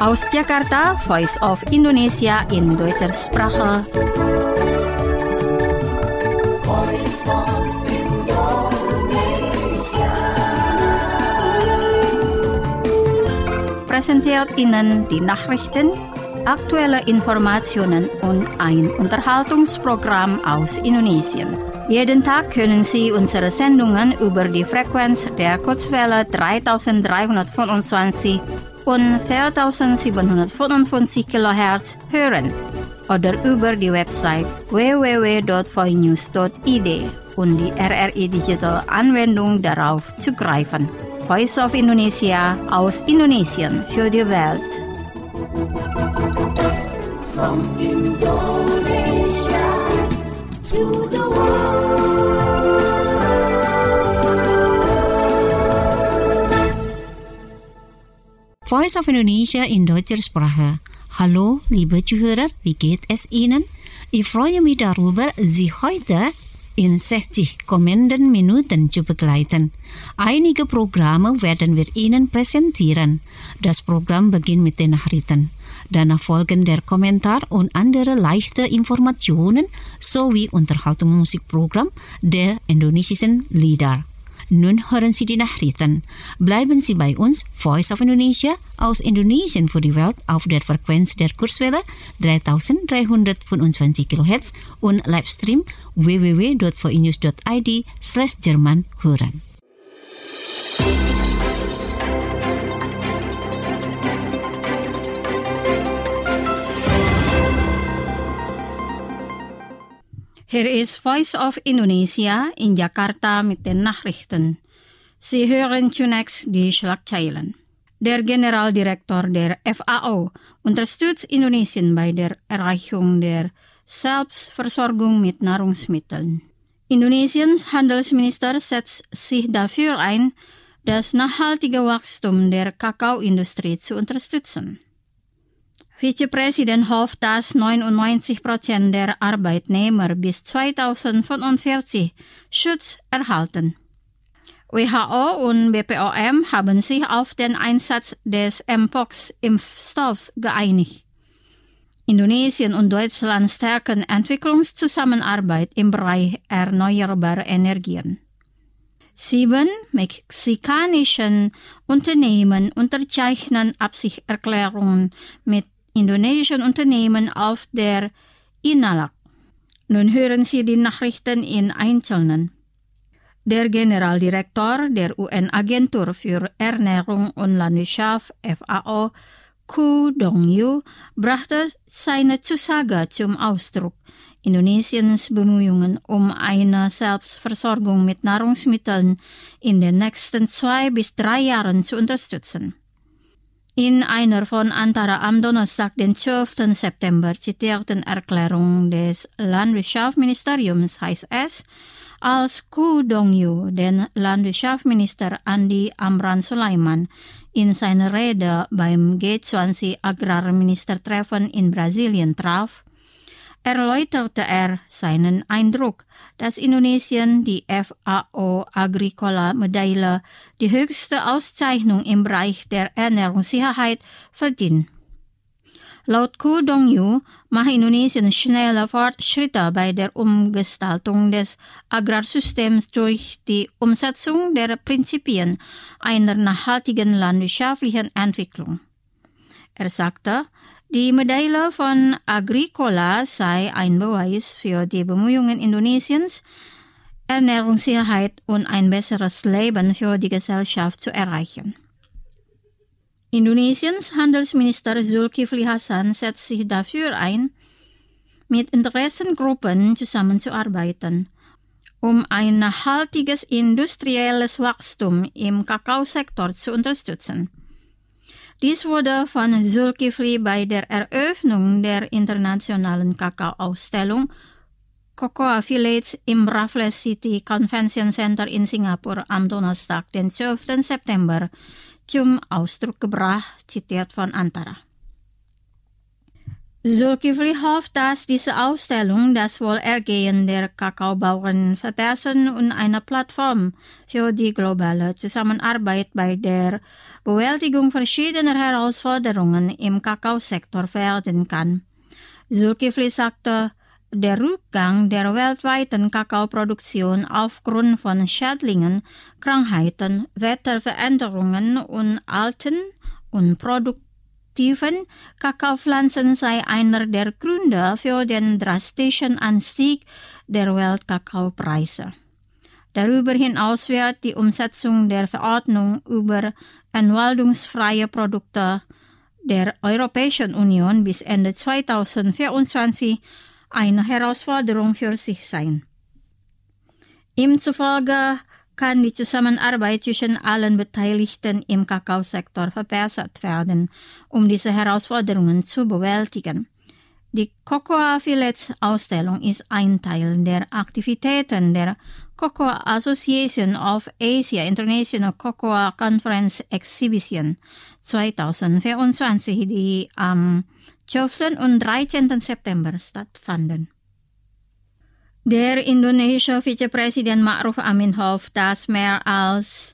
Aus Jakarta, Voice of Indonesia in Deutscher Sprache. Präsentiert Ihnen die Nachrichten, aktuelle Informationen und ein Unterhaltungsprogramm aus Indonesien. Jeden Tag können Sie unsere Sendungen über die Frequenz der Kurzwelle 3325 und 4755 kHz hören oder über die Website www.voinews.id und die RRI Digital Anwendung darauf zugreifen. Voice of Indonesia aus Indonesien für die Welt. From Indonesia to the world. Voice of Indonesia in deutscher Sprache. Hallo, liebe Zuhörer, wie geht es Ihnen? Ich freue mich darüber, Sie heute in 60 kommenden Minuten zu begleiten. Einige Programme werden wir Ihnen präsentieren. Das Programm beginnt mit den Nachrichten. Danach folgen der Kommentar und andere leichte Informationen sowie Unterhaltungsmusikprogramm der indonesischen Lieder. Nun hören Sie die Nachrichten. Bleiben Sie bei uns, Voice of Indonesia aus Indonesien für die Welt auf der Frequenz der Kurzwelle 3325 kHz und Livestream www.voinews.id/Jerman hören. Hier ist Voice of Indonesia in Jakarta mit den Nachrichten. Sie hören zunächst die Schlagzeilen. Der Generaldirektor der FAO unterstützt Indonesien bei der Erreichung der Selbstversorgung mit Nahrungsmitteln. Indonesiens Handelsminister setzt sich dafür ein, das nachhaltige Wachstum der Kakaoindustrie zu unterstützen. Vizepräsident hofft, dass 99% der Arbeitnehmer bis 2045 Schutz erhalten. WHO und BPOM haben sich auf den Einsatz des Mpox-Impfstoffs geeinigt. Indonesien und Deutschland stärken Entwicklungszusammenarbeit im Bereich erneuerbarer Energien. 7 mexikanische Unternehmen unterzeichnen Absichtserklärungen mit indonesischen Unternehmen auf der INALAC. Nun hören Sie die Nachrichten in Einzelnen. Der Generaldirektor der UN-Agentur für Ernährung und Landwirtschaft FAO, Koo Dong-Yu, brachte seine Zusage zum Ausdruck, Indonesiens Bemühungen um eine Selbstversorgung mit Nahrungsmitteln in den nächsten 2 bis 3 Jahren zu unterstützen. In einer von Antara am Donnerstag, den 12. September, zitierten Erklärung des Landwirtschaftsministeriums heißt es, als Koo Dong-Yu den Landwirtschaftsminister Andi Amran Sulaiman in seiner Rede beim G20 Agrarministertreffen in Brasilien traf, erläuterte er seinen Eindruck, dass Indonesien die FAO Agricola-Medaille, die höchste Auszeichnung im Bereich der Ernährungssicherheit, verdient. Laut Koo Dong-Yu macht Indonesien schnelle Fortschritte bei der Umgestaltung des Agrarsystems durch die Umsetzung der Prinzipien einer nachhaltigen landwirtschaftlichen Entwicklung. Er sagte, die Medaille von Agricola sei ein Beweis für die Bemühungen Indonesiens, Ernährungssicherheit und ein besseres Leben für die Gesellschaft zu erreichen. Indonesiens Handelsminister Zulkifli Hasan setzt sich dafür ein, mit Interessengruppen zusammenzuarbeiten, um ein nachhaltiges industrielles Wachstum im Kakaosektor zu unterstützen. Dies wurde von Zulkifli bei der Eröffnung der internationalen Kakao-Ausstellung Cocoa Village im Raffles City Convention Center in Singapur am Donnerstag, den 12. September, zum Ausdruck gebracht, zitiert von Antara. Zulkifli hofft, dass diese Ausstellung das Wohlergehen der Kakaobauern verbessern und eine Plattform für die globale Zusammenarbeit bei der Bewältigung verschiedener Herausforderungen im Kakaosektor werden kann. Zulkifli sagte, der Rückgang der weltweiten Kakaoproduktion aufgrund von Schädlingen, Krankheiten, Wetterveränderungen und alten und produktiven Kakaopflanzen sei einer der Gründe für den drastischen Anstieg der Weltkakaopreise. Darüber hinaus wird die Umsetzung der Verordnung über entwaldungsfreie Produkte der Europäischen Union bis Ende 2024 eine Herausforderung für sich sein. Ihm zufolge kann die Zusammenarbeit zwischen allen Beteiligten im Kakaosektor verbessert werden, um diese Herausforderungen zu bewältigen. Die Cocoa Village Ausstellung ist ein Teil der Aktivitäten der Cocoa Association of Asia International Cocoa Conference Exhibition 2024, die am 12. und 13. September stattfanden. Der indonesische Vizepräsident Ma'ruf Amin hofft, dass mehr als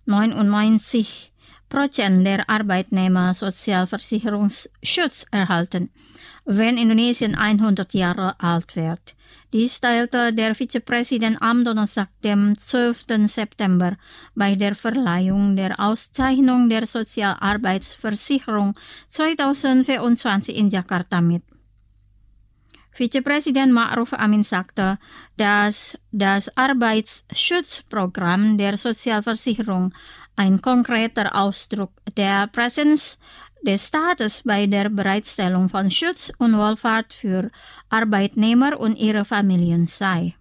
99% der Arbeitnehmer Sozialversicherungsschutz erhalten, wenn Indonesien 100 Jahre alt wird. Dies teilte der Vizepräsident am Donnerstag, dem 12. September, bei der Verleihung der Auszeichnung der Sozialarbeitsversicherung 2024 in Jakarta mit. Vizepräsident Ma'ruf Amin sagte, dass das Arbeitsschutzprogramm der Sozialversicherung ein konkreter Ausdruck der Präsenz des Staates bei der Bereitstellung von Schutz und Wohlfahrt für Arbeitnehmer und ihre Familien sei.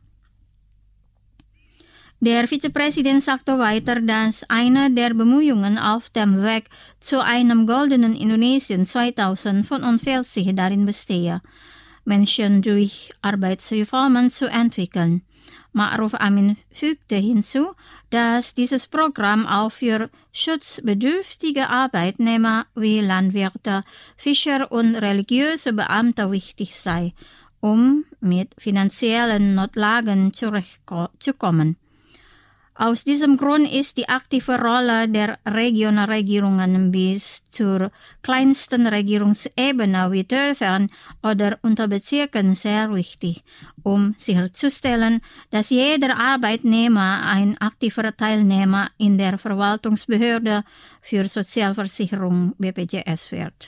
Der Vizepräsident sagte weiter, dass eine der Bemühungen auf dem Weg zu einem goldenen Indonesien 2045 darin bestehe, Menschen durch Arbeitsreformen zu entwickeln. Ma'ruf Amin fügte hinzu, dass dieses Programm auch für schutzbedürftige Arbeitnehmer wie Landwirte, Fischer und religiöse Beamte wichtig sei, um mit finanziellen Notlagen zurechtzukommen. Aus diesem Grund ist die aktive Rolle der Regionalregierungen bis zur kleinsten Regierungsebene wie Dörfern oder Unterbezirken sehr wichtig, um sicherzustellen, dass jeder Arbeitnehmer ein aktiver Teilnehmer in der Verwaltungsbehörde für Sozialversicherung BPJS wird.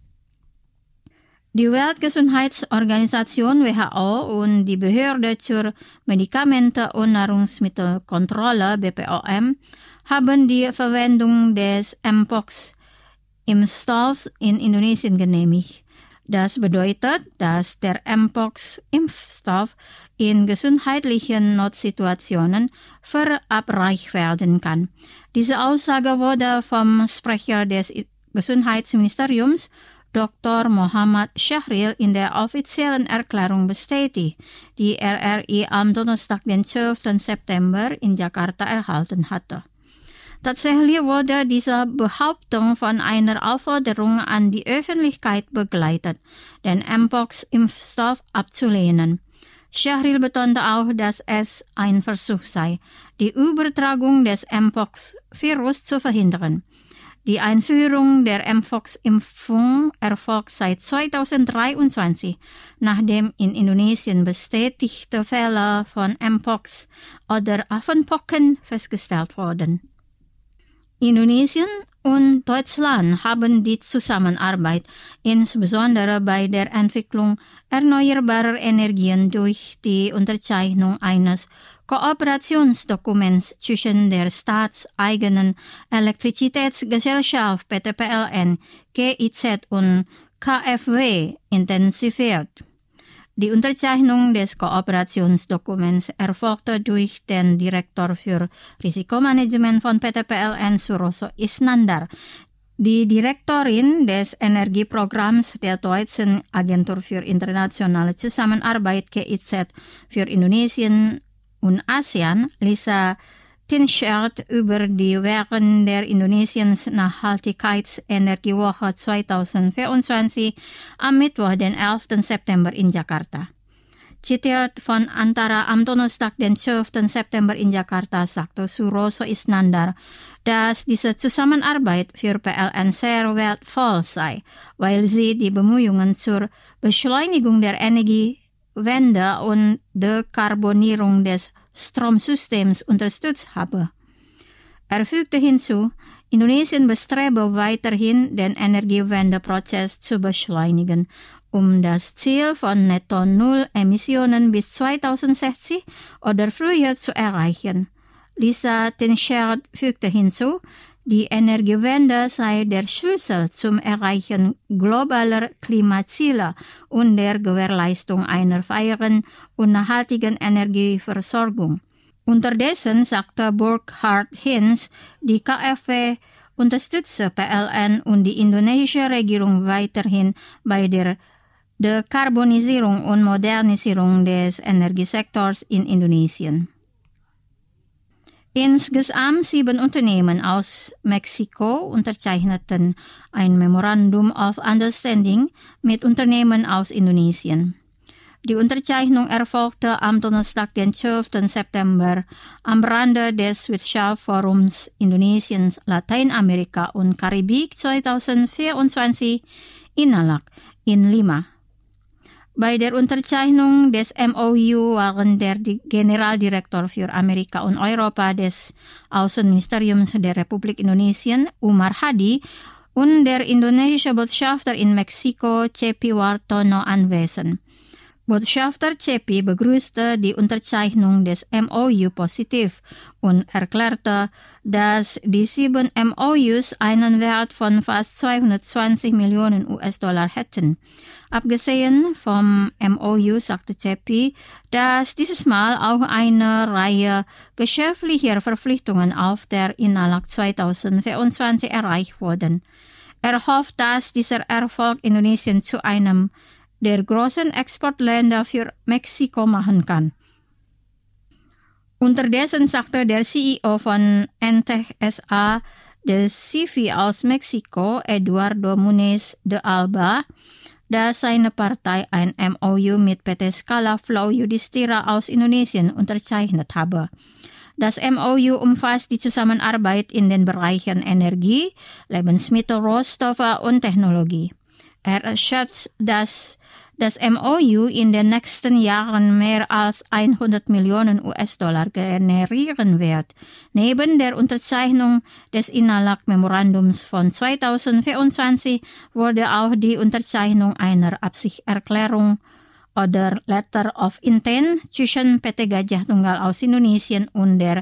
Die Weltgesundheitsorganisation WHO und die Behörde zur Medikamente- und Nahrungsmittelkontrolle BPOM haben die Verwendung des Mpox-Impfstoffs in Indonesien genehmigt. Das bedeutet, dass der Mpox-Impfstoff in gesundheitlichen Notsituationen verabreicht werden kann. Diese Aussage wurde vom Sprecher des Gesundheitsministeriums Dr. Muhammad Syahril in der offiziellen Erklärung bestätigt, die RRI am Donnerstag, den 12. September in Jakarta erhalten hatte. Tatsächlich wurde diese Behauptung von einer Aufforderung an die Öffentlichkeit begleitet, den Mpox-Impfstoff abzulehnen. Syahril betonte auch, dass es ein Versuch sei, die Übertragung des Mpox-Virus zu verhindern. Die Einführung der Mpox-Impfung erfolgt seit 2023, nachdem in Indonesien bestätigte Fälle von Mpox oder Affenpocken festgestellt wurden. Indonesien und Deutschland haben die Zusammenarbeit insbesondere bei der Entwicklung erneuerbarer Energien durch die Unterzeichnung eines Kooperationsdokuments zwischen der staatseigenen Elektrizitätsgesellschaft PT PLN, GIZ und KfW intensiviert. Die Unterzeichnung des Kooperationsdokuments erfolgte durch den Direktor für Risikomanagement von PT PLN, Suroso Isnandar, die Direktorin des Energieprogramms der Deutschen Agentur für internationale Zusammenarbeit GIZ für Indonesien und ASEAN, Lisa Tinschert über die Währung der Indonesiens Nachhaltigkeitsenergiewoche 2024 am Mittwoch, den 11. September in Jakarta. Zitiert von Antara am Donnerstag, den 12. September in Jakarta, sagte Suroso Isnandar, dass diese Zusammenarbeit für PLN sehr wertvoll sei, weil sie die Bemühungen zur Beschleunigung der Energiewende und Dekarbonierung des Stromsystems unterstützt habe. Er fügte hinzu, Indonesien bestrebe weiterhin, den Energiewendeprozess zu beschleunigen, um das Ziel von Netto-Null-Emissionen bis 2060 oder früher zu erreichen. Lisa Tinschert fügte hinzu, die Energiewende sei der Schlüssel zum Erreichen globaler Klimaziele und der Gewährleistung einer fairen und nachhaltigen Energieversorgung. Unterdessen sagte Burkhard Hinz, die KfW unterstütze PLN und die indonesische Regierung weiterhin bei der Dekarbonisierung und Modernisierung des Energiesektors in Indonesien. Insgesamt 7 Unternehmen aus Mexiko unterzeichneten ein Memorandum of Understanding mit Unternehmen aus Indonesien. Die Unterzeichnung erfolgte am Donnerstag, den 12. September, am Rande des Wirtschaftsforums Indonesiens, Lateinamerika und Karibik 2024 (INALAK) in Lima. Bei der Unterzeichnung des MOU waren der Generaldirektor für Amerika und Europa des Außenministeriums der Republik Indonesien, Umar Hadi, und der indonesische Botschafter in Mexiko, Cepi Wartono, anwesend. Botschafter Cepi begrüßte die Unterzeichnung des MOU positiv und erklärte, dass die 7 MOUs einen Wert von fast 220 Millionen US-Dollar hätten. Abgesehen vom MOU sagte Cepi, dass dieses Mal auch eine Reihe geschäftlicher Verpflichtungen auf der INALAK 2024 erreicht wurden. Er hofft, dass dieser Erfolg Indonesien zu einem der großen Exportländer für Mexiko machen kann. Unterdessen sagte der CEO von Entech SA, der CV aus Mexiko, Eduardo Muniz de Alba, dass seine Partei ein MOU mit PT Scala Flow Yudhistira aus Indonesien unterzeichnet habe. Das MOU umfasst die Zusammenarbeit in den Bereichen Energie, Lebensmittel, Rohstoffe und Technologie. Er schätzt, dass das MOU in den nächsten Jahren mehr als 100 Millionen US-Dollar generieren wird. Neben der Unterzeichnung des INALAK-Memorandums von 2024 wurde auch die Unterzeichnung einer Absichtserklärung oder Letter of Intent zwischen PT Gajah Tunggal aus Indonesien und der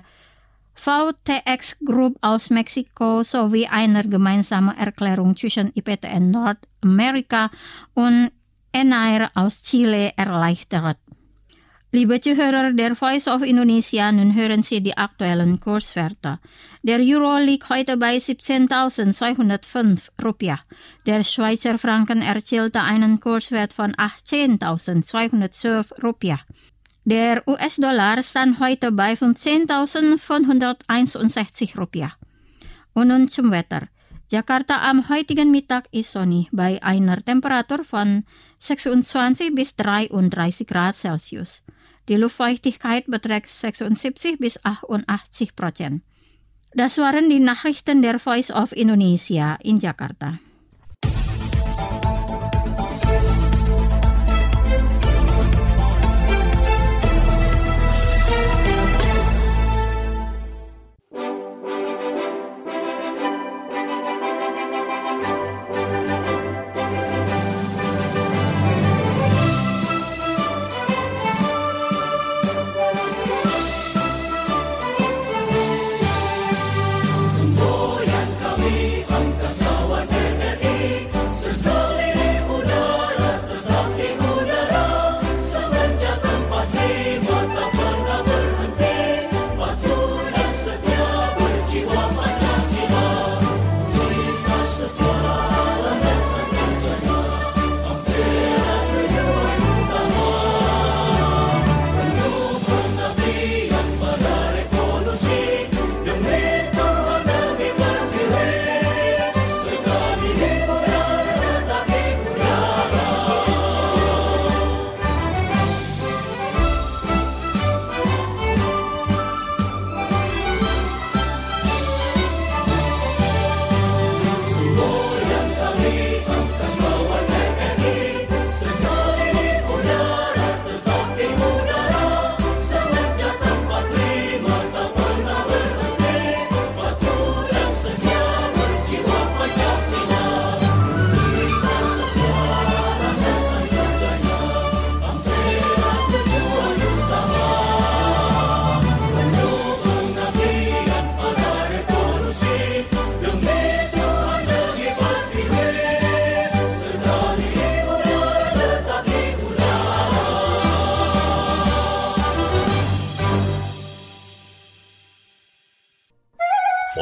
VTX Group aus Mexiko sowie einer gemeinsamen Erklärung zwischen IPTN Nordamerika und Enair aus Chile erleichtert. Liebe Zuhörer der Voice of Indonesia, nun hören Sie die aktuellen Kurswerte. Der Euro liegt heute bei 17.205 Rupiah. Der Schweizer Franken erzielte einen Kurswert von 18.212 Rupiah. Der US-Dollar stand heute bei 15.561 Rupiah. Und nun zum Wetter. Jakarta am heutigen Mittag ist sonnig bei einer Temperatur von 26 bis 33 Grad Celsius. Die Luftfeuchtigkeit beträgt 76 bis 88%. Das waren die Nachrichten der Voice of Indonesia in Jakarta. Semboyan kami angkasa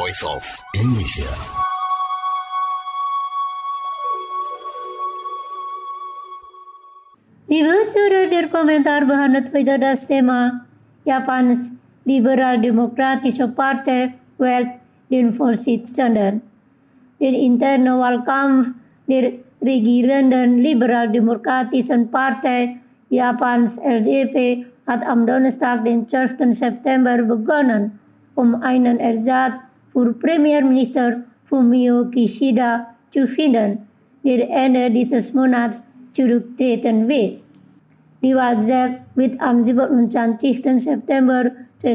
voice of Indonesia. Liebe Hörer, der Kommentar behandelt heute das Thema Japans Liberal-Demokratische Partei wählt den Vorsitzenden. Der interne Wahlkampf der regierenden Liberal-Demokratischen Partei Japans LDP hat am Donnerstag, den 12. September begonnen, einen Ersatz für Premierminister Fumio Kishida zu finden, der Ende dieses Monats zurücktreten wird. Die Wahl selbst wird am 27. September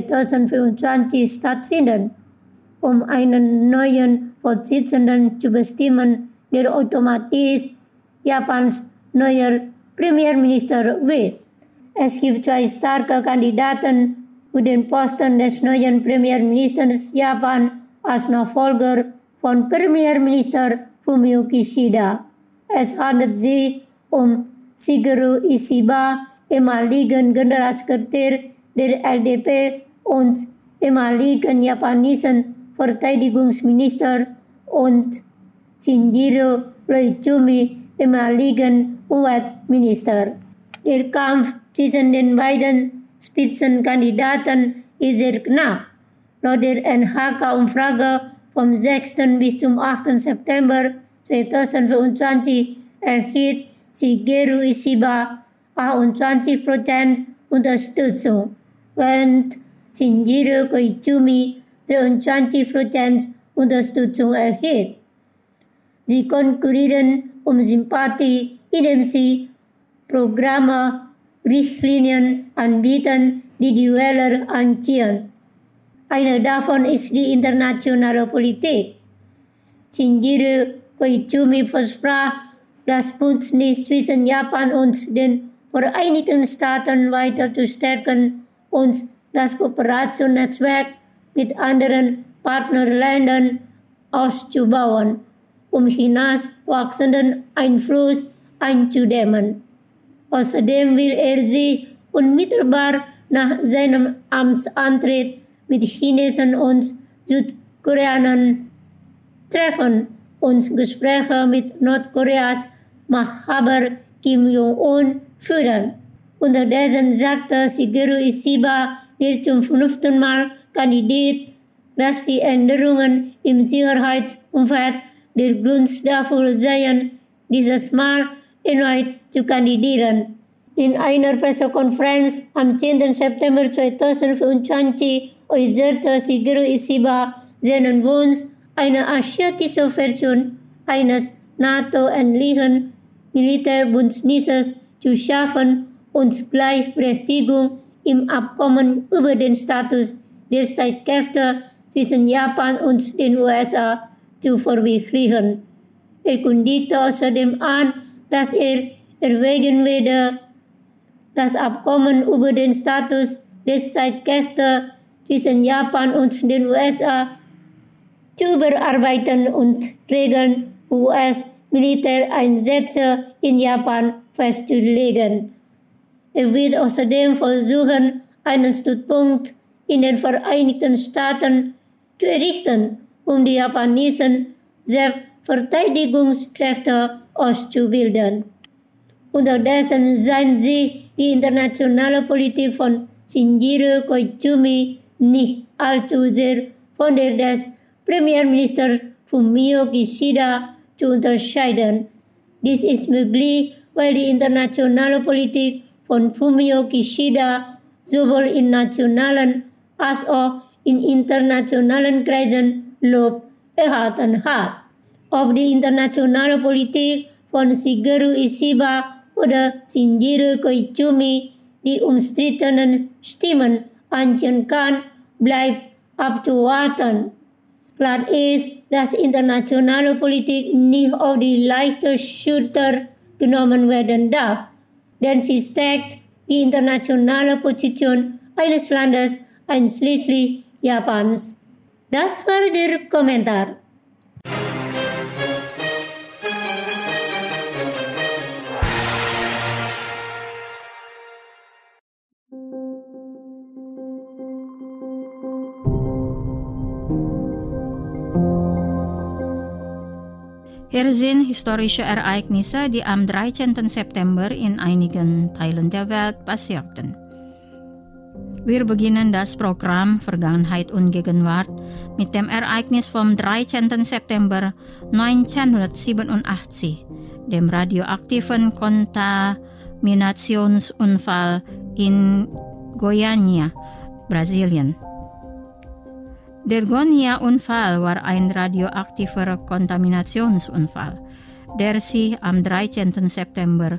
2025 stattfinden, einen neuen Vorsitzenden zu bestimmen, der automatisch Japans neuer Premierminister wird. Es gibt zwei starke Kandidaten für den Posten des neuen Premierministers Japan als Nachfolger von Premierminister Fumio Kishida. Es handelt sich Shigeru Ishiba, ehemaligen Generalsekretär der LDP und ehemaligen japanischen Verteidigungsminister, und Shinjiro Koizumi, ehemaligen Umweltminister. Der Kampf zwischen den beiden Spitzenkandidaten ist sehr knapp. Laut der NHK-Umfrage vom 6. bis zum 8. September 2025 erhielt Shigeru Ishiba 28% Unterstützung, während Shinjiro Koizumi 23% Unterstützung erhielt. Sie konkurrieren Sympathie, indem sie Programme, Richtlinien anbieten, die die Wähler anziehen. Eine davon ist die internationale Politik. Shinjiro Koizumi versprach, das Bündnis zwischen Japan und den Vereinigten Staaten weiter zu stärken und das Kooperationsnetzwerk mit anderen Partnerländern auszubauen, Chinas wachsenden Einfluss einzudämmen. Außerdem will sich unmittelbar nach seinem Amtsantritt mit Chinesen und Südkoreanern treffen und Gespräche mit Nordkoreas Machthaber Kim Jong-un führen. Unterdessen sagte Shigeru Ishiba, der zum 5. Mal kandidiert, dass die Änderungen im Sicherheitsumfeld der Grund dafür seien, dieses Mal erneut zu kandidieren. In einer Pressekonferenz am 10. September 2025 äußerte Shigeru Ishiba seinen Wunsch, eine asiatische Version eines NATO-ähnlichen Militärbündnisses zu schaffen und Gleichberechtigung im Abkommen über den Status der Streitkräfte zwischen Japan und den USA zu verwirklichen. Er kündigte außerdem an, dass er erwägen werde, das Abkommen über den Status der Streitkräfte zwischen Japan und den USA zu überarbeiten und Regeln für US-Militäreinsätze in Japan festzulegen. Er wird außerdem versuchen, einen Stützpunkt in den Vereinigten Staaten zu errichten, die japanischen Selbstverteidigungskräfte auszubilden. Unterdessen seien sie die internationale Politik von Shinjiro Koizumi nicht allzu sehr von der des Premierministers Fumio Kishida zu unterscheiden. Dies ist möglich, weil die internationale Politik von Fumio Kishida sowohl in nationalen als auch in internationalen Kreisen Lob erhalten hat. Ob die internationale Politik von Shigeru Ishiba oder Shinjiro Koizumi die umstrittenen Stimmen anziehen kann, bleibt abzuwarten. Klar ist, dass internationale Politik nicht auf die leichte Schulter genommen werden darf, denn sie stärkt die internationale Position eines Landes, einschließlich Japans. Das war der Kommentar. Hier sind historische Ereignisse, die am 13. September in einigen Teilen der Welt passierten. Wir beginnen das Programm Vergangenheit und Gegenwart mit dem Ereignis vom 13. September 1987, dem radioaktiven Kontaminationsunfall in Goiânia, Brasilien. Der Goiânia-Unfall war ein radioaktiver Kontaminationsunfall, der sich am 13. September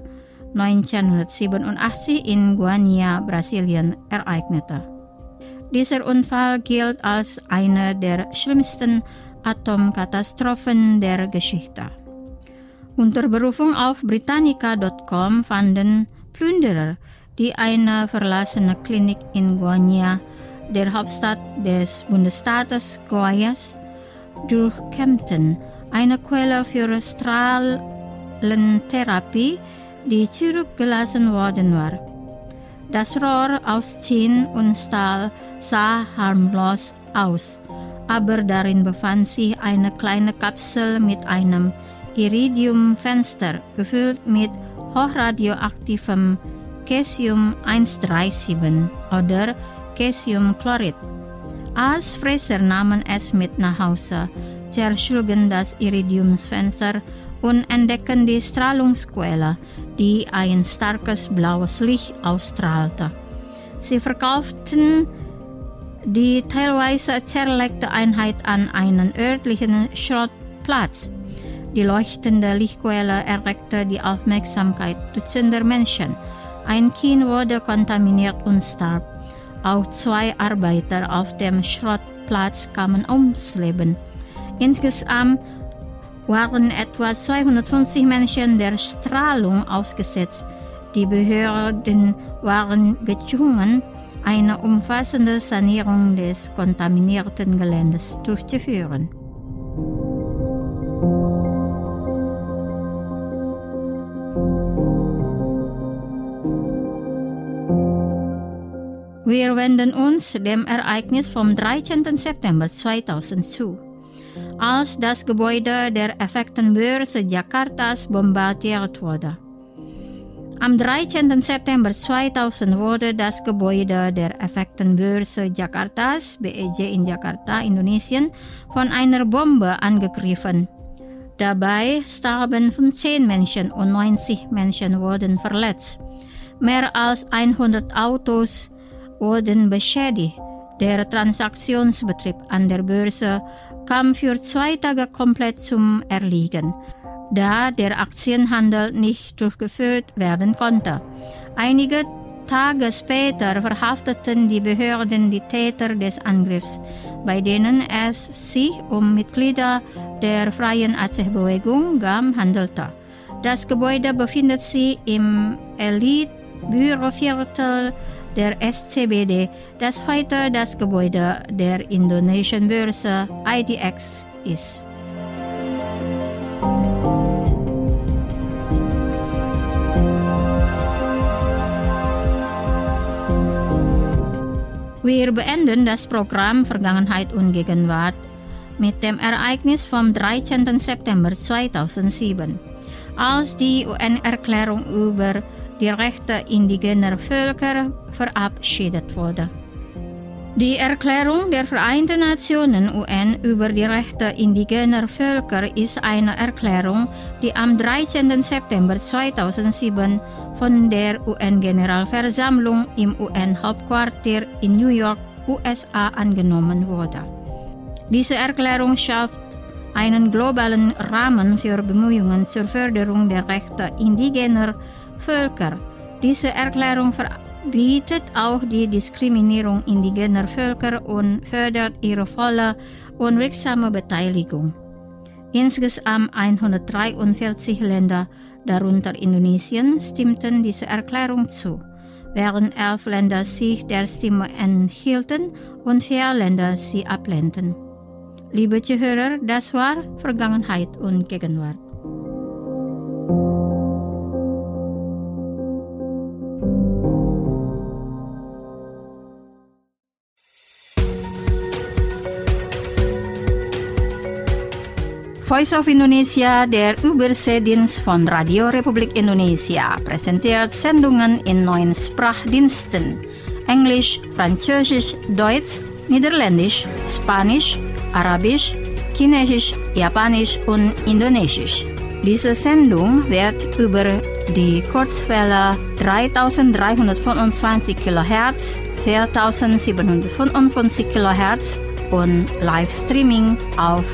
1987 in Goiânia, Brasilien, ereignete. Dieser Unfall gilt als eine der schlimmsten Atomkatastrophen der Geschichte. Unter Berufung auf Britannica.com fanden Plünderer, die eine verlassene Klinik in Goiânia, der Hauptstadt des Bundesstaates Goiás, durchkämmten, eine Quelle für Strahlentherapie, die zurückgelassen worden war. Das Rohr aus Zinn und Stahl sah harmlos aus, aber darin befand sich eine kleine Kapsel mit einem Iridiumfenster, gefüllt mit hochradioaktivem Cäsium-137 oder Cäsiumchlorid. Als Fresser nahmen es mit nach Hause, zerschlugen das Iridiumfenster und entdeckten die Strahlungsquelle, die ein starkes blaues Licht ausstrahlte. Sie verkauften die teilweise zerlegte Einheit an einen örtlichen Schrottplatz. Die leuchtende Lichtquelle erregte die Aufmerksamkeit dutzender Menschen. Ein Kind wurde kontaminiert und starb. Auch 2 Arbeiter auf dem Schrottplatz kamen ums Leben. Insgesamt waren etwa 250 Menschen der Strahlung ausgesetzt. Die Behörden waren gezwungen, eine umfassende Sanierung des kontaminierten Geländes durchzuführen. Wir wenden uns dem Ereignis vom 13. September 2000 zu, als das Gebäude der Effektenbörse Jakartas bombardiert wurde. Am 13. September 2000 wurde das Gebäude der Effektenbörse Jakartas, BEJ in Jakarta, Indonesien, von einer Bombe angegriffen. Dabei starben 15 Menschen und 90 Menschen wurden verletzt. Mehr als 100 Autos wurden beschädigt. Der Transaktionsbetrieb an der Börse kam für 2 Tage komplett zum Erliegen, da der Aktienhandel nicht durchgeführt werden konnte. Einige Tage später verhafteten die Behörden die Täter des Angriffs, bei denen es sich um Mitglieder der Freien Aceh-Bewegung GAM handelte. Das Gebäude befindet sich im Elite-Büroviertel der SCBD, das heute das Gebäude der Indonesian Börse IDX ist. Wir beenden das Programm Vergangenheit und Gegenwart mit dem Ereignis vom 13. September 2007, als die UN-Erklärung über die Rechte indigener Völker verabschiedet wurde. Die Erklärung der Vereinten Nationen UN über die Rechte indigener Völker ist eine Erklärung, die am 13. September 2007 von der UN-Generalversammlung im UN-Hauptquartier in New York, USA angenommen wurde. Diese Erklärung schafft einen globalen Rahmen für Bemühungen zur Förderung der Rechte indigener Völker. Diese Erklärung verbietet auch die Diskriminierung indigener Völker und fördert ihre volle und wirksame Beteiligung. Insgesamt 143 Länder, darunter Indonesien, stimmten dieser Erklärung zu, während 11 Länder sich der Stimme enthielten und 4 Länder sie ablehnten. Liebe Zuhörer, das war Vergangenheit und Gegenwart. Voice of Indonesia, der Überseedienst von Radio Republik Indonesia, präsentiert Sendungen in 9 Sprachdiensten: Englisch, Französisch, Deutsch, Niederländisch, Spanisch, Arabisch, Chinesisch, Japanisch und Indonesisch. Diese Sendung wird über die Kurzwelle 3325 kHz, 4755 kHz und Livestreaming auf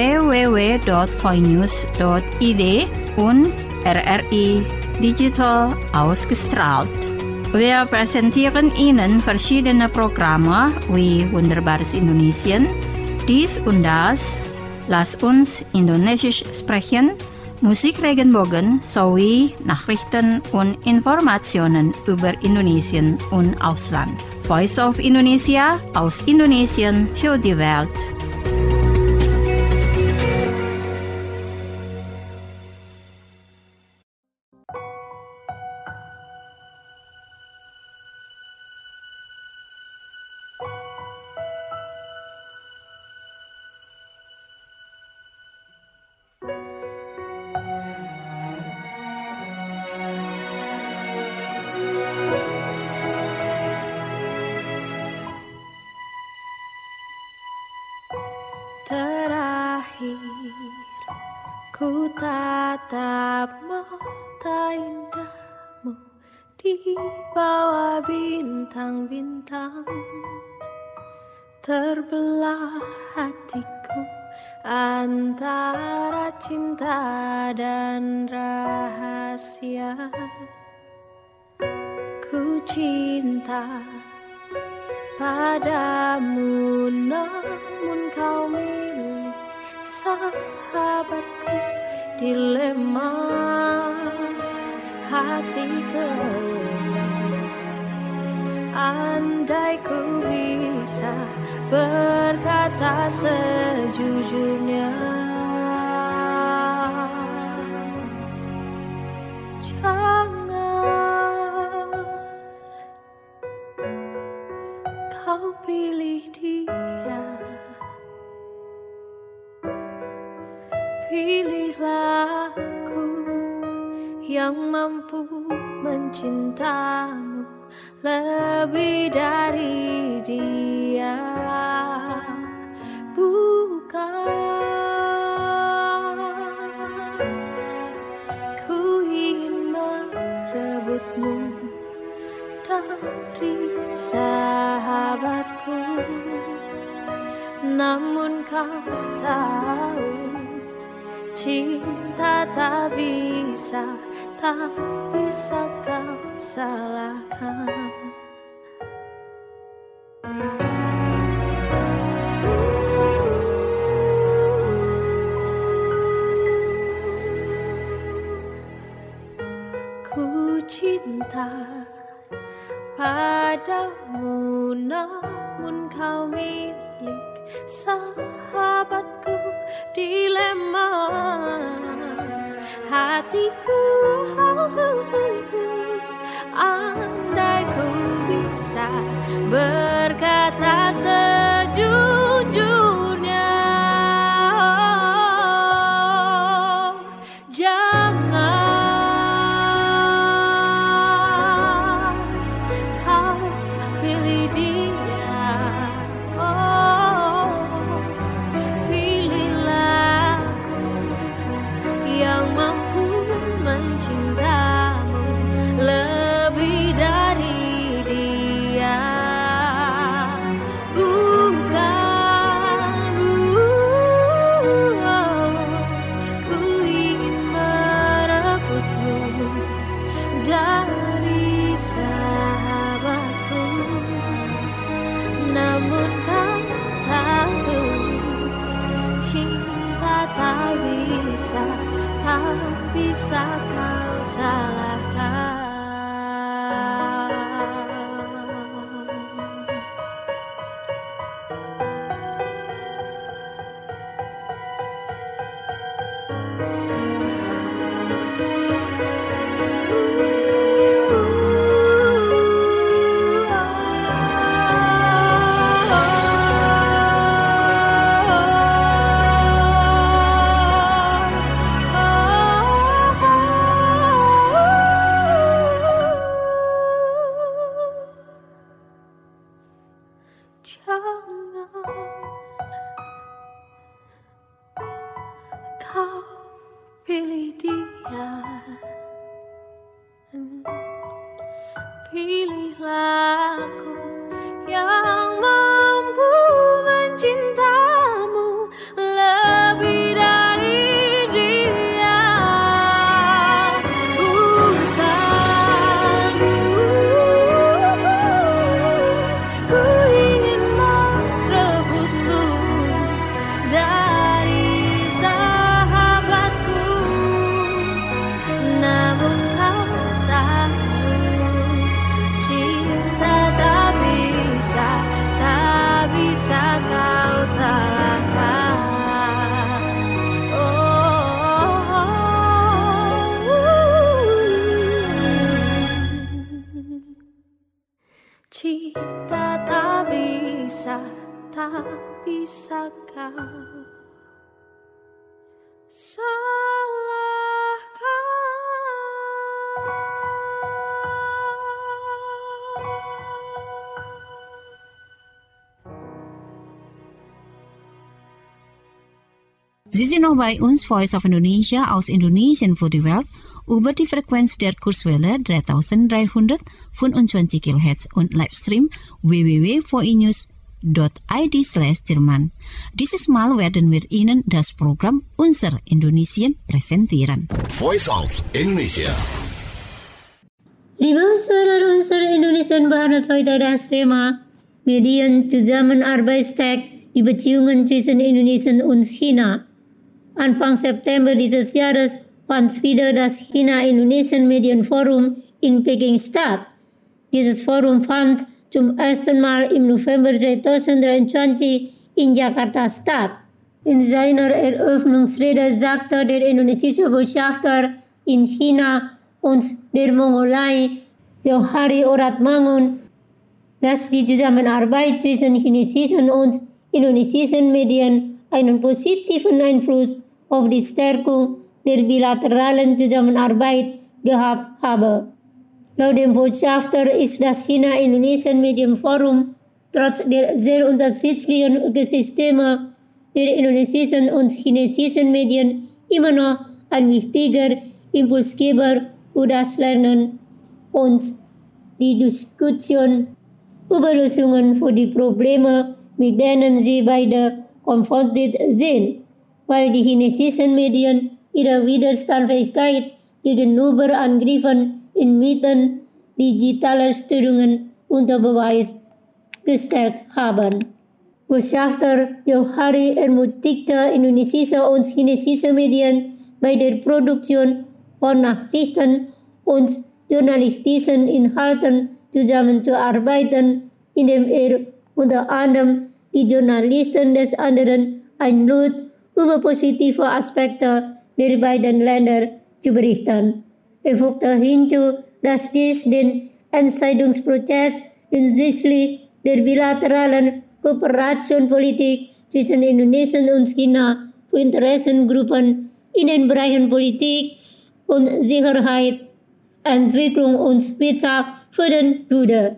www.voinews.id und RRI Digital ausgestrahlt. Wir präsentieren Ihnen verschiedene Programme wie Wunderbares Indonesien, dies und das, Lass uns Indonesisch sprechen, Musik Regenbogen sowie Nachrichten und Informationen über Indonesien und Ausland. Voice of Indonesia, aus Indonesien für die Welt. Terakhir ku tatap mata indahmu di bawah bintang-bintang. Terbelah hatiku antara cinta dan rahasia. Ku cinta padamu, namun kau milik sahabatku. Dilema hati kering. Andai ku bisa berkata sejujurnya, jangan kau pilih dia, pilihlah aku yang mampu mencintamu lebih dari dia. Bukan ku ingin merebutmu dari sahabatku, namun kau tahu cinta tak bisa kau salahkan. Ku cinta padamu, namun kau milik sahabatku. Dilema hatiku, andai ku bisa berkata sejujurnya, jangan kau pilih dia. Pilihlah aku yang mampu mencintamu lebih dari dia. Bukan ku ingin merebutmu dari sahabatku, namun kau tahu cinta tak bisa kau salahkan. jangan kau pilih dia. Pilihlah aku yang mampu mencintamu lebih dari dia. Bukan ku ingin merebutmu dari sahabatku, namun kau tahu cinta tak bisa kau salahkan. Cinta tak bisa kau Sie sind noch bei uns, Voice of Indonesia aus Indonesien für die Welt, über die Frequenz der Kurzwelle 3325 kHz und Livestream www.voinews.id/Jerman. Dieses Mal werden wir Ihnen das Programm Unser Indonesien präsentieren. Voice of Indonesia. Liebe Hörer unserer Indonesien behandelt heute das Thema Medien-Zusammenarbeitstag, die Beziehungen zwischen Indonesien und China. Anfang September dieses Jahres fand wieder das China-Indonesien Medienforum in Peking statt. Dieses Forum fand zum ersten Mal im November 2023 in Jakarta statt. In seiner Eröffnungsrede sagte der indonesische Botschafter in China und der Mongolei, Johari Oratmangun, dass die Zusammenarbeit zwischen chinesischen und indonesischen Medien einen positiven Einfluss auf die Stärkung der bilateralen Zusammenarbeit gehabt habe. Laut dem Botschafter ist das China-Indonesien Medienforum trotz der sehr unterschiedlichen Ökosysteme der indonesischen und chinesischen Medien immer noch ein wichtiger Impulsgeber für das Lernen und die Diskussion über Lösungen für die Probleme, mit denen sie beide konfrontiert sind, weil die chinesischen Medien ihre Widerstandsfähigkeit gegenüber Angriffen inmitten digitaler Störungen unter Beweis gestellt haben. Botschafter Johari ermutigte indonesische und chinesische Medien bei der Produktion von Nachrichten und journalistischen Inhalten zusammenzuarbeiten, indem er unter anderem die Journalisten des anderen einlud, über positive Aspekte der beiden Länder zu berichten. Er fügte hinzu, dass dies den Entscheidungsprozess hinsichtlich der bilateralen Kooperationspolitik zwischen Indonesien und China für Interessengruppen in den Bereichen Politik und Sicherheit, Entwicklung und Wirtschaft fördern würde.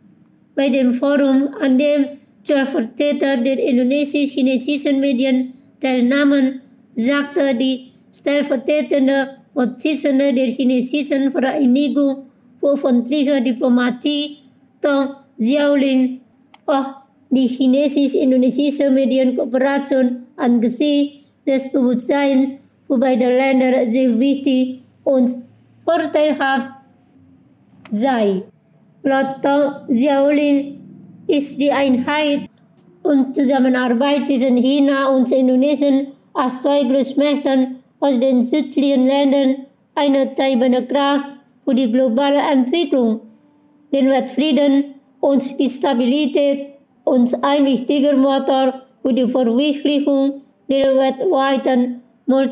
Bei dem Forum, an dem 12 Vertreter der indonesisch-chinesischen Medien teilnahmen, sagte die stellvertretende Vorsitzende der chinesischen Vereinigung für öffentliche Diplomatie, Tong Xiaoling, auch die chinesisch-indonesische Medienkooperation angesichts des Bewusstseins für beide Länder sehr wichtig und vorteilhaft sei. Laut Tong Xiaoling ist die Einheit und Zusammenarbeit zwischen China und Indonesien als zwei Großmächten aus den südlichen Ländern eine treibende Kraft für die globale Entwicklung, den Weltfrieden und die Stabilität und ein wichtiger Motor für die Verwirklichung der weltweiten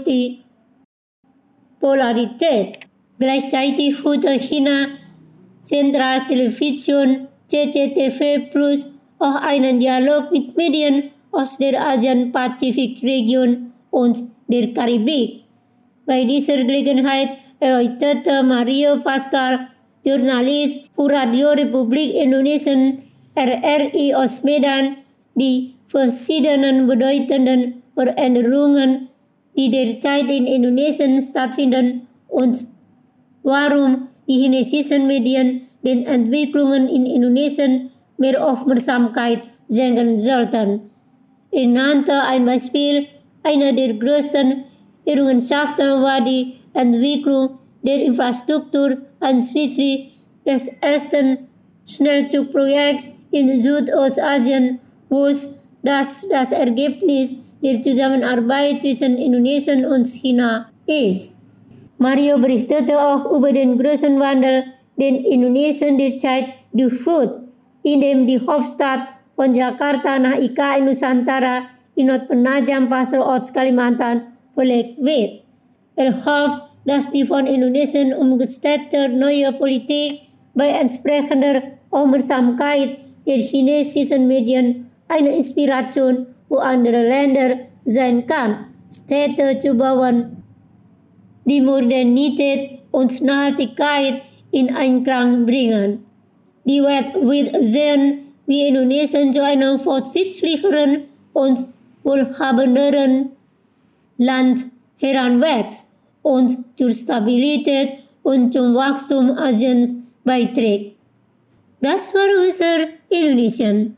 Multipolarität. Gleichzeitig führte China Zentraltelevision CCTV Plus auch einen Dialog mit Medien aus der Asien-Pazifik-Region und der Karibik. Bei dieser Gelegenheit erläuterte Mario Pascal, Journalist für Radio Republik Indonesien, RRI Osmedan die verschiedenen bedeutenden Veränderungen, die derzeit in Indonesien stattfinden und warum die chinesischen Medien den Entwicklungen in Indonesien mehr Aufmerksamkeit schenken sollten. Er nannte ein Beispiel, einer der größten Errungenschaften war die Entwicklung der Infrastruktur einschließlich des ersten Schnellzugprojekts in Südostasien, wo das Ergebnis der Zusammenarbeit zwischen Indonesien und China ist. Mario berichtete auch über den großen Wandel, den Indonesien derzeit durchführt, indem die Hauptstadt von Jakarta nach IKN Nusantara in Nordpenajam Pasir-Ots Kalimantan verlegt wird. Er hofft, dass die von Indonesien umgesetzte neue Politik bei entsprechender Aufmerksamkeit der chinesischen Medien eine Inspiration für andere Länder sein kann, Städte zu bauen, die Modernität und Nachhaltigkeit in Einklang bringen. Die Welt wird sehen, wie Indonesien zu einem fortschrittlicheren und wohlhabenderen Land heranwächst und zur Stabilität und zum Wachstum Asiens beiträgt. Das war unser Indonesien.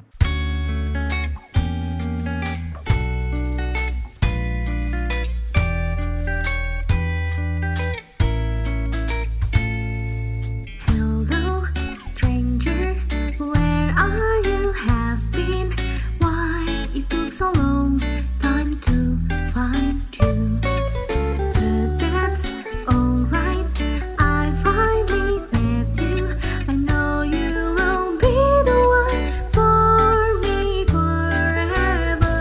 Hello, stranger, where are you? Have been? Why it took so long time to find you? But that's alright. I finally met you. I know you will be the one for me forever.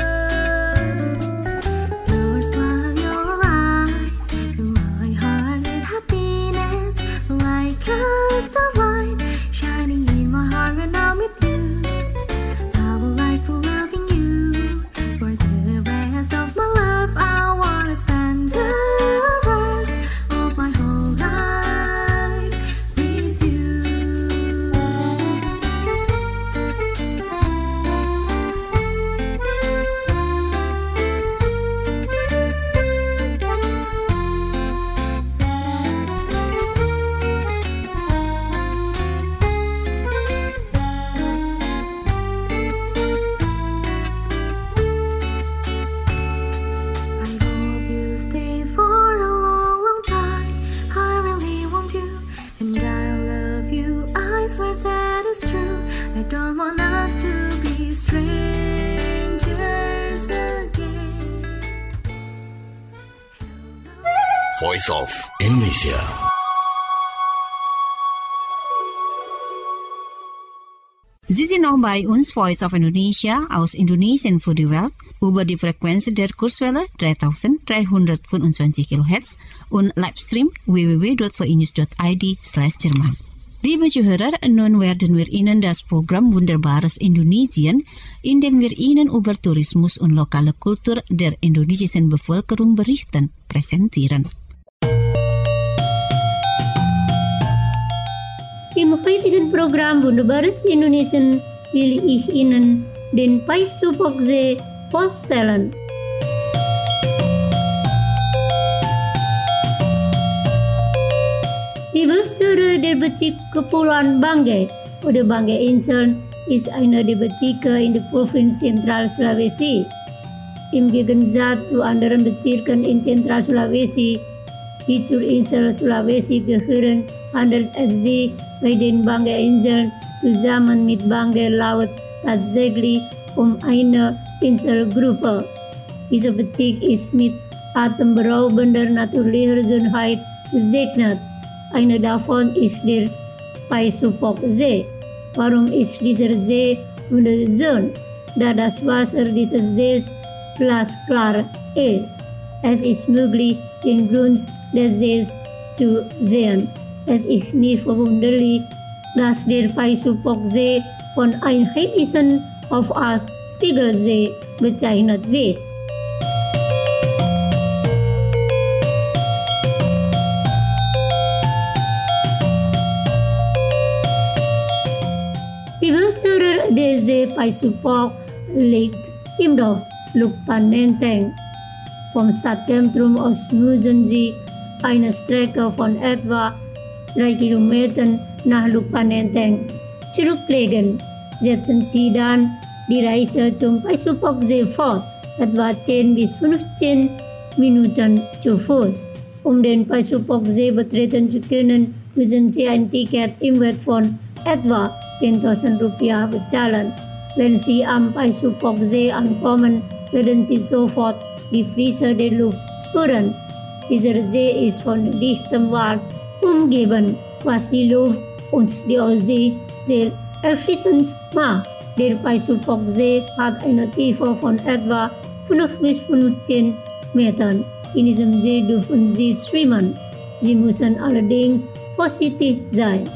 Your smile, your eyes, fill my heart with happiness, like a starlight shining in my heart when I'm with you. I would like to loving you for the rest of my life. I wanna spend the rest of my whole life with you. I hope you stay for a long, long time. I really want you, and I love you. I swear that is true. I don't want us to be strangers again. Voice of Indonesia. Sie sind noch bei uns, Voice of Indonesia, aus Indonesien für die Welt, über die Frequenz der Kurzwelle 3325 kHz und Livestream www.vnews.id/Jerman. Liebe Zuhörer, nun werden wir Ihnen das Programm Wunderbares Indonesien, in dem wir Ihnen über Tourismus und lokale Kultur der indonesischen Bevölkerung berichten, präsentieren. Im heutigen Programm Wunderbares Indonesien will ich Ihnen den Paisupokse vorstellen. Die Wurzel der Bezirk Kepulauan Banggai oder Banggai-Inseln ist einer der Bezirke in der Provinz Zentral Sulawesi. Im Gegensatz zu anderen Bezirken in Zentral Sulawesi, die zur Insel Sulawesi gehören, handelt es sich bei den Banggai-Inseln zusammen mit Banggai Laut tatsächlich um eine Inselgruppe. Dieser Bezirk ist mit atemberaubender natürlicher Schönheit gesegnet. Einer davon ist der Paisupok-See. Warum ist dieser See wunderschön? Da das Wasser dieses Sees glasklar ist. Es ist möglich, den Grund des Sees zu sehen. Es ist nicht verwunderlich, dass der Paisupok-See von Einheimischen oft als Spiegelsee bezeichnet wird. Die Wurzel deze Paisupok liegt im Dorf Lukpanenteng. Vom Stadtzentrum aus müssen sie eine Strecke von etwa 3 Kilometern nach Lukpanenteng zurücklegen. Setzen Sie dann die Reise zum Paisupoksee fort, etwa 10 bis 15 Minuten zu Fuß. Um den Paisupoksee betreten zu können, müssen Sie ein Ticket im Wert von etwa 10.000 Rupiah bezahlen. Wenn Sie am Paisupoksee ankommen, werden Sie sofort die Frische der Luft spüren. Dieser See ist von dichtem Wald umgeben, was die Luft und die Aussicht sehr erfrischend macht. Der Paisupoksee hat eine Tiefe von etwa 5 bis 15 Metern. In diesem See dürfen Sie schwimmen. Sie müssen allerdings vorsichtig sein.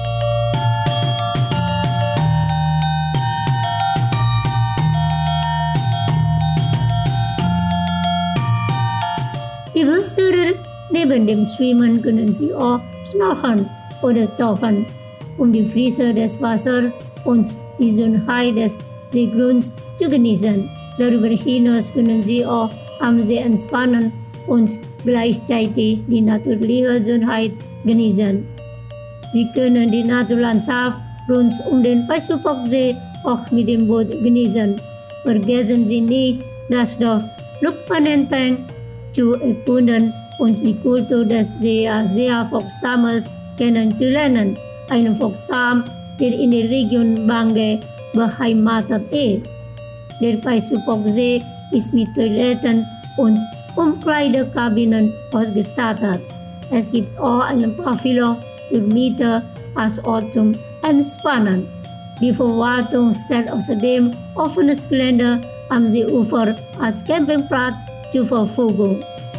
Liebe Hörer, neben dem Schwimmen können Sie auch schnorcheln oder tauchen, um die Frische des Wassers und die Schönheit des Seegrunds zu genießen. Darüber hinaus können Sie auch am See entspannen und gleichzeitig die natürliche Schönheit genießen. Sie können die Naturlandschaft rund um den Paisupoksee auch mit dem Boot genießen. Vergessen Sie nicht, das Dorf Lukpanenteng zu erkunden und die Kultur des Sea-Volksstammes kennenzulernen. Ein Volksstamm, der in der Region Bange beheimatet ist. Der Paisupoksee ist mit Toiletten und Umkleidekabinen ausgestattet. Es gibt auch einen Pavillon zur Miete als Ort zum Entspannen. Die Verwaltung stellt außerdem offenes Gelände am Seeufer als Campingplatz zur Verfügung.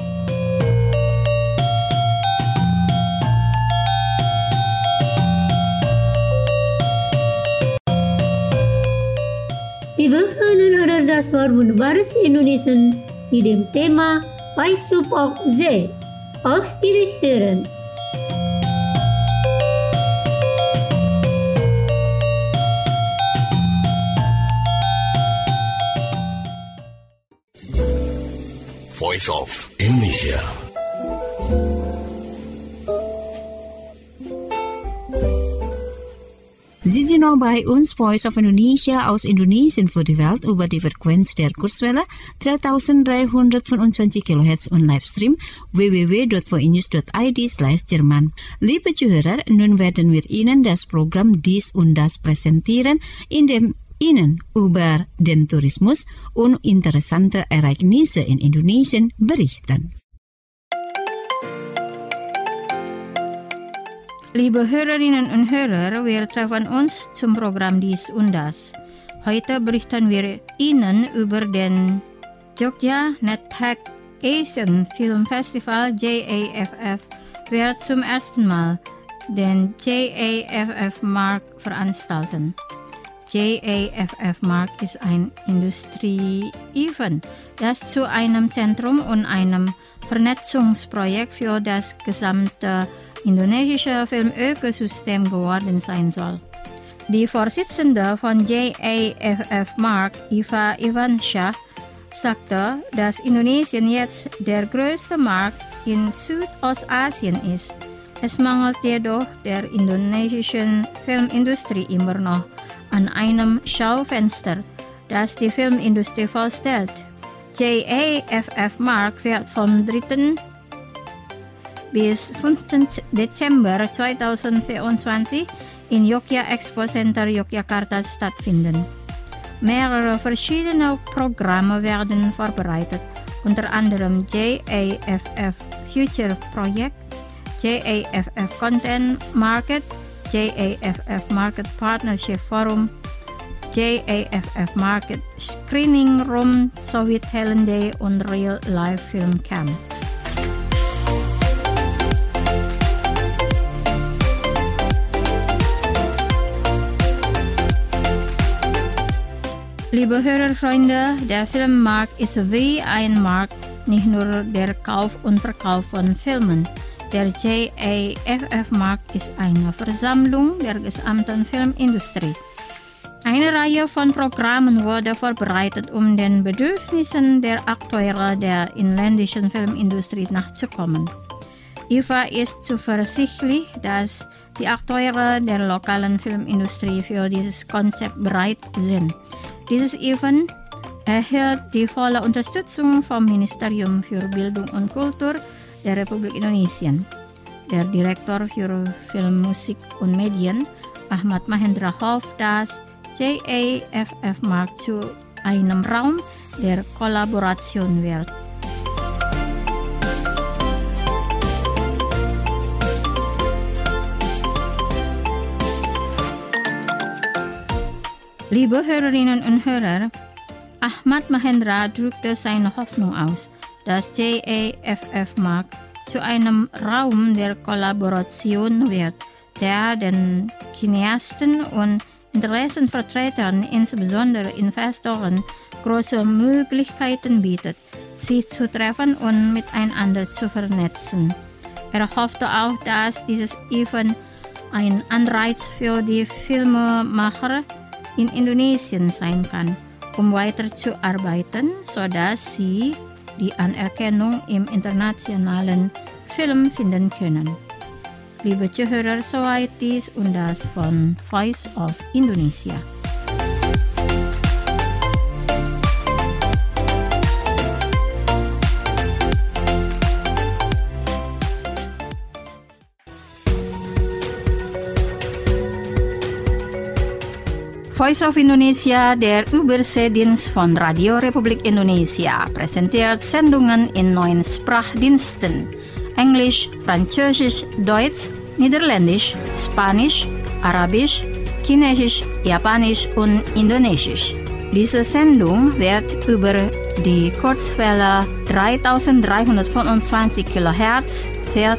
Liebe Hörer, das war wunderbares Indonesien mit dem Thema Paisupoksee. Auf Wiederhören! Voice of Indonesia. Sie sind noch bei uns, Voice of Indonesia aus Indonesien für die Welt über die Frequenz der Kurzwelle 3325 kHz und Livestream www.voinews.id/Jerman. Liebe Zuhörer, nun werden wir Ihnen das Programm Dies und Das präsentieren, in dem Ihnen über den Tourismus und interessante Ereignisse in Indonesien berichten. Liebe Hörerinnen und Hörer, wir treffen uns zum Programm Dies und Das. Heute berichten wir Ihnen über den Jogja Netpack Asian Film Festival JAFF wird zum ersten Mal den JAFF Mark veranstalten. JAFF Mark ist ein Industrie-Event, das zu einem Zentrum und einem Vernetzungsprojekt für das gesamte indonesische Filmökosystem geworden sein soll. Die Vorsitzende von JAFF Mark, Iva Ivansyah, sagte, dass Indonesien jetzt der größte Markt in Südostasien ist. Es mangelt jedoch der indonesischen Filmindustrie immer noch an einem Schaufenster, das die Filmindustrie vorstellt. JAFF Mark wird vom 3. bis 5. Dezember 2024 in Yogya Expo Center Yogyakarta stattfinden. Mehrere verschiedene Programme werden vorbereitet, unter anderem JAFF Future Project, JAFF Content Market, JAFF Market Partnership Forum, JAFF Market Screening Room sowie Talent Day und Real Life Film Camp. Liebe Hörerfreunde, der Filmmarkt ist wie ein Markt, nicht nur der Kauf und Verkauf von Filmen. Der JAFF Markt ist eine Versammlung der gesamten Filmindustrie. Eine Reihe von Programmen wurde vorbereitet, um den Bedürfnissen der Akteure der inländischen Filmindustrie nachzukommen. IFA ist zuversichtlich, dass die Akteure der lokalen Filmindustrie für dieses Konzept bereit sind. Dieses Event erhält die volle Unterstützung vom Ministerium für Bildung und Kultur der Republik Indonesien. Der Direktor für Film, Musik und Medien, Ahmad Mahendra, hofft, dass JAFF-Markt zu einem Raum der Kollaboration wird. Liebe Hörerinnen und Hörer, Ahmad Mahendra drückte seine Hoffnung aus, dass JAFF-Markt zu einem Raum der Kollaboration wird, der den Cineasten und Interessenvertretern, insbesondere Investoren, große Möglichkeiten bietet, sich zu treffen und miteinander zu vernetzen. Er hoffte auch, dass dieses Event ein Anreiz für die Filmemacher in Indonesien sein kann, um weiterzuarbeiten, sodass sie die Anerkennung im internationalen Film finden können. Liebe Zuhörer, soweit dies und das von Voice of Indonesia. Voice of Indonesia, der Überseedienst von Radio Republik Indonesia, präsentiert Sendungen in 9 Sprachdiensten: Englisch, Französisch, Deutsch, Niederländisch, Spanisch, Arabisch, Chinesisch, Japanisch und Indonesisch. Diese Sendung wird über die Kurzwelle 3325 kHz,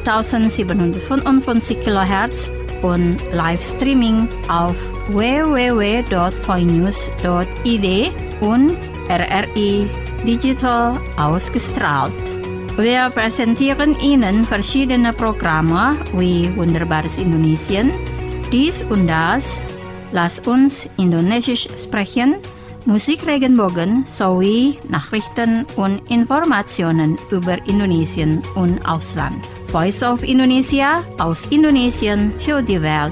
4755 kHz und Livestreaming auf www.voinews.id und RRI Digital ausgestrahlt. Wir präsentieren Ihnen verschiedene Programme wie Wunderbares Indonesien, dies und das, Lass uns Indonesisch sprechen, Musikregenbogen sowie Nachrichten und Informationen über Indonesien und Ausland. Voice of Indonesia aus Indonesien für die Welt.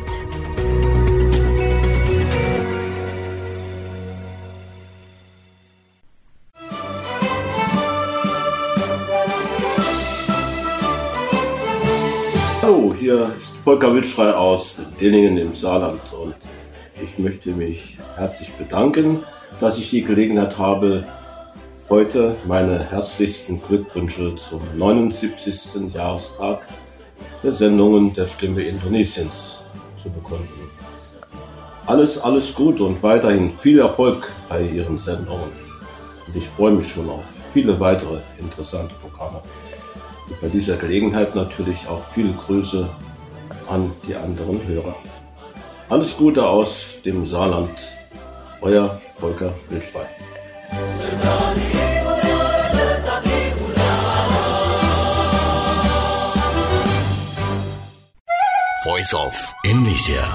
Hallo, hier ist Volker Wildschrei aus Dillingen im Saarland und ich möchte mich herzlich bedanken, dass ich die Gelegenheit habe, heute meine herzlichsten Glückwünsche zum 79. Jahrestag der Sendungen der Stimme Indonesiens zu bekunden. Alles gut und weiterhin viel Erfolg bei Ihren Sendungen. Und ich freue mich schon auf viele weitere interessante Programme. Und bei dieser Gelegenheit natürlich auch viele Grüße an die anderen Hörer. Alles Gute aus dem Saarland. Euer Volker Wildschrei. Voice of Indonesia.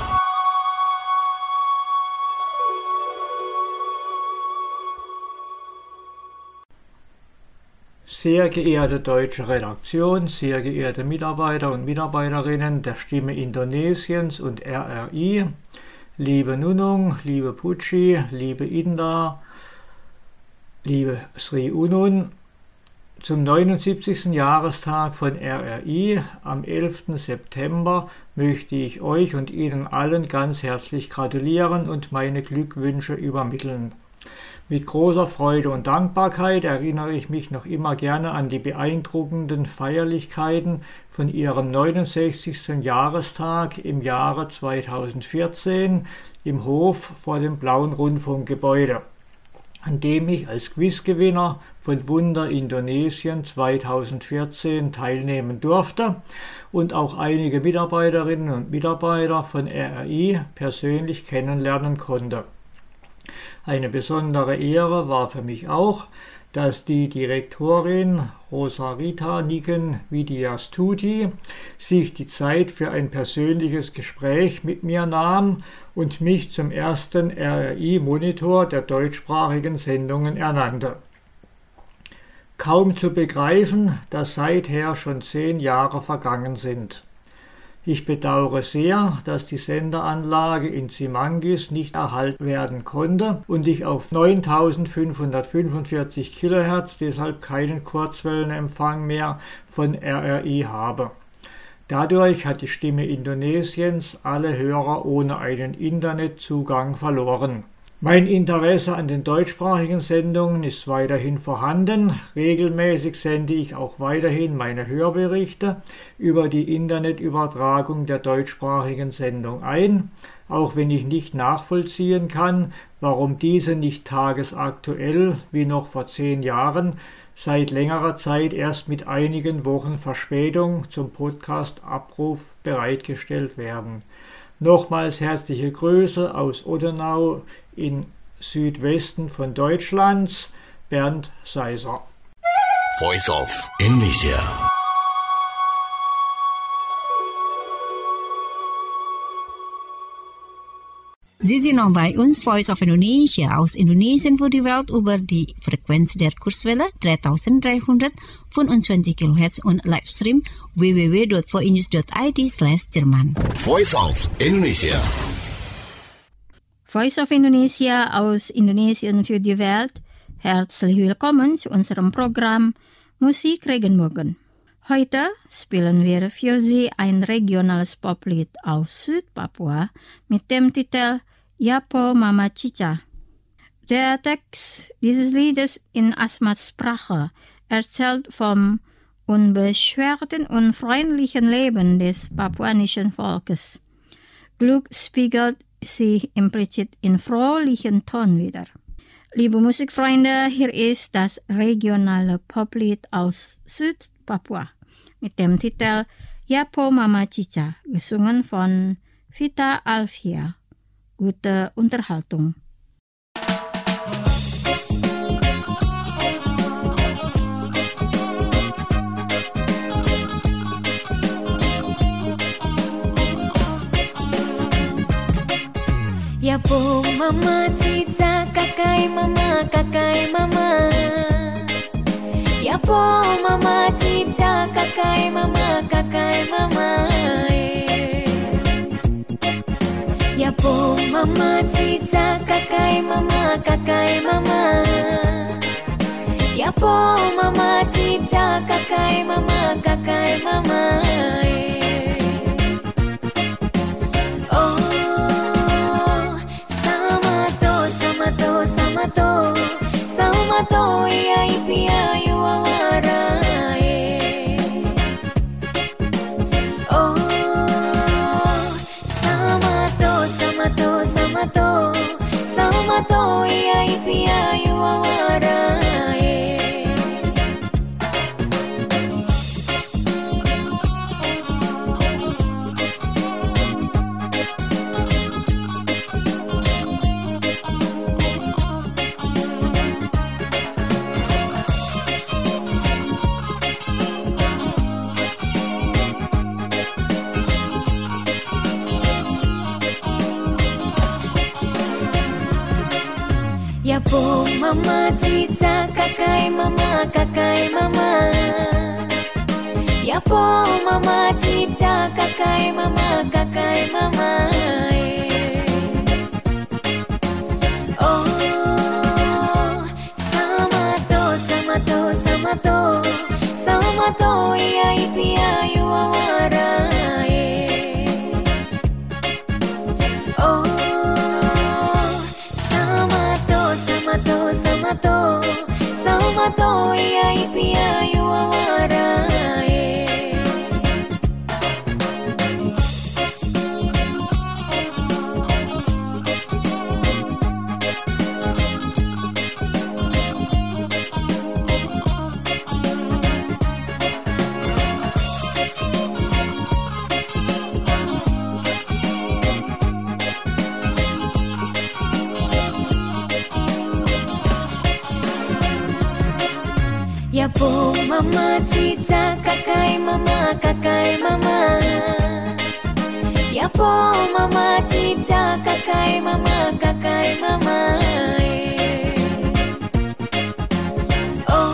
Sehr geehrte deutsche Redaktion, sehr geehrte Mitarbeiter und Mitarbeiterinnen der Stimme Indonesiens und RRI, liebe Nunung, liebe Pucci, liebe Inda, liebe Sri Unun, zum 79. Jahrestag von RRI am 11. September möchte ich euch und Ihnen allen ganz herzlich gratulieren und meine Glückwünsche übermitteln. Mit großer Freude und Dankbarkeit erinnere ich mich noch immer gerne an die beeindruckenden Feierlichkeiten von ihrem 69. Jahrestag im Jahre 2014 im Hof vor dem Blauen Rundfunkgebäude, an dem ich als Quizgewinner von Wunder Indonesien 2014 teilnehmen durfte und auch einige Mitarbeiterinnen und Mitarbeiter von RRI persönlich kennenlernen konnte. Eine besondere Ehre war für mich auch, dass die Direktorin Rosarita Niken-Widiastuti sich die Zeit für ein persönliches Gespräch mit mir nahm und mich zum ersten RRI-Monitor der deutschsprachigen Sendungen ernannte. Kaum zu begreifen, dass seither schon 10 Jahre vergangen sind. Ich bedauere sehr, dass die Senderanlage in Simangis nicht erhalten werden konnte und ich auf 9545 kHz deshalb keinen Kurzwellenempfang mehr von RRI habe. Dadurch hat die Stimme Indonesiens alle Hörer ohne einen Internetzugang verloren. Mein Interesse an den deutschsprachigen Sendungen ist weiterhin vorhanden. Regelmäßig sende ich auch weiterhin meine Hörberichte über die Internetübertragung der deutschsprachigen Sendung ein, auch wenn ich nicht nachvollziehen kann, warum diese nicht tagesaktuell wie noch vor 10 Jahren seit längerer Zeit erst mit einigen Wochen Verspätung zum Podcast-Abruf bereitgestellt werden. Nochmals herzliche Grüße aus Oddenau im Südwesten von Deutschlands, Bernd Seiser. Voice of Indonesia. Sie sind noch bei uns, Voice of Indonesia, aus Indonesien für die Welt über die Frequenz der Kurzwelle 3325 kHz und Livestream www.voinews.id/Jerman. Voice of Indonesia. Voice of Indonesia aus Indonesien für die Welt. Herzlich willkommen zu unserem Programm Musik Regenbogen. Heute spielen wir für Sie ein regionales Poplied aus Südpapua mit dem Titel Yapo Mama Cica. Der Text dieses Liedes in Asmat-Sprache erzählt vom unbeschwerten und freundlichen Leben des papuanischen Volkes. Glück spiegelt sich implizit in fröhlichen Ton wider. Liebe Musikfreunde, hier ist das regionale Poplied aus Südpapua mit dem Titel Yapo Mama Cica, gesungen von Vita Alfia. Gute Unterhaltung. Yapo Mama Cica, kakai mama, kakai mama. Yapo Mama Cica, kakai mama, kakai mama. Yapo Mama Cica, kakai mama, kakai mama. Yapo Mama Cica, kakai mama, kakai mama. Samato ia ipia yuawara Oh Samato ia ipia yuawara Yapo Mama Cica, kakai mama, kakai mama. Yapo Mama Cica, kakai mama, kakai mama. Oh Samato ia ipia yuawara Oh Samato ia ipia yuawara Yapo mama cica kakai mama Yapo mama cica kakai mama Oh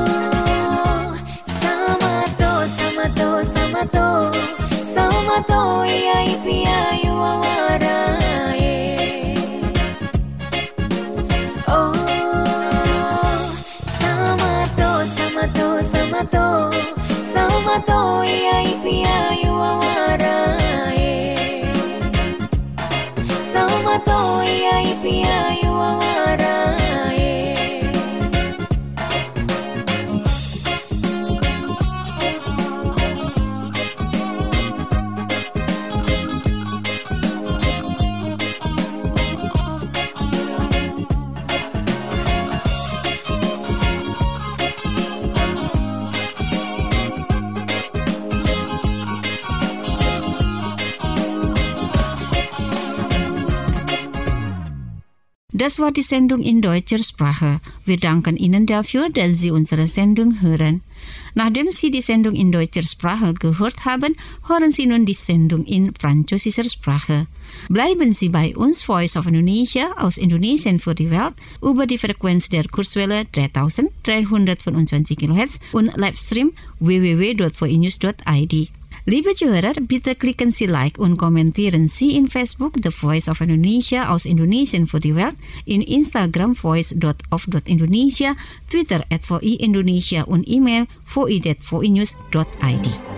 Samato iya ipiayu awarae Oh Samato iya ipiayu awarae Samato iya ipiayu awarae Das war die Sendung in deutscher Sprache. Wir danken Ihnen dafür, dass Sie unsere Sendung hören. Nachdem Sie die Sendung in deutscher Sprache gehört haben, hören Sie nun die Sendung in französischer Sprache. Bleiben Sie bei uns, Voice of Indonesia aus Indonesien für die Welt, über die Frequenz der Kurzwelle 3325 kHz und Livestream www.voinews.id. Liebe Zuhörer, bitte klicken Sie Like und kommentieren Sie in Facebook The Voice of Indonesia aus Indonesien für die Welt, in Instagram voice.of.indonesia, Twitter @VI Indonesia und E-Mail voi@voinews.id.